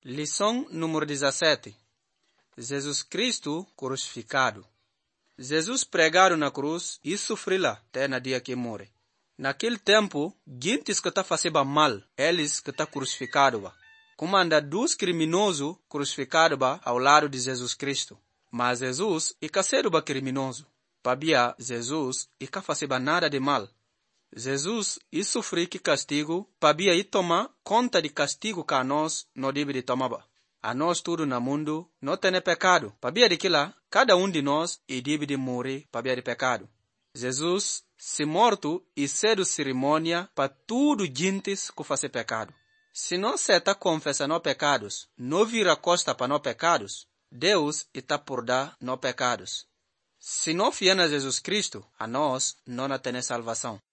Lição número 17. Jesus Cristo crucificado. Jesus pregado na cruz e sofreu lá até na dia que morre. Naquele tempo, gentes que tá fazendo mal, eles que tá crucificado, como anda dos criminosos crucificados ao lado de Jesus Cristo. Mas Jesus e caseiro criminoso. Pabia Jesus e que fazendo nada de mal. Jesus e sofreu que castigo, pabia e tomar conta de castigo que a nós não deve de tomar. A nós tudo no mundo não tem pecado. Pabia de que lá, cada de nós e deve de morrer pabia de pecado. Jesus se morto e cedo cerimônia para tudo gentes que fazem pecado. Se não se está confessando pecados, não vira costa para não pecados, Deus está por dar não pecados. Se não fiar a Jesus Cristo, a nós não tem salvação.